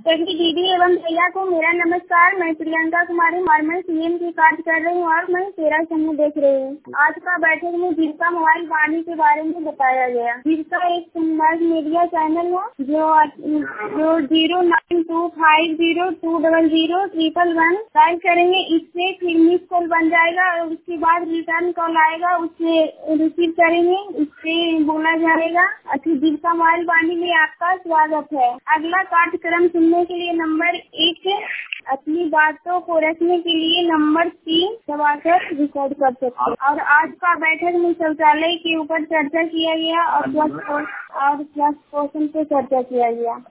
सभी दीदी एवं भैया को मेरा नमस्कार। मैं प्रियंका कुमारी मारमल सीएम की कार्य कर रही हूँ और मैं 13 समूह देख रही हूँ। आज का बैठक में जीविका मोबाइल वाणी के बारे में बताया गया। जीविका एक संवाद मीडिया चैनल है जो 09250200111 डायल करेंगे। इससे फिर मिस कॉल बन जाएगा और उसके बाद रिटर्न कॉल आएगा, उससे रिसीव करेंगे, उससे बोला जाएगा। अच्छा, जीविका मोबाइल वाणी में आपका स्वागत है। अगला कार्यक्रम सुनने के लिए नंबर 1, अपनी बातों को रखने के लिए नंबर 3 दबाकर रिकॉर्ड कर सकते हैं। और आज का बैठक में शौचालय के ऊपर चर्चा किया गया और स्वच्छ पोषण पे चर्चा किया गया।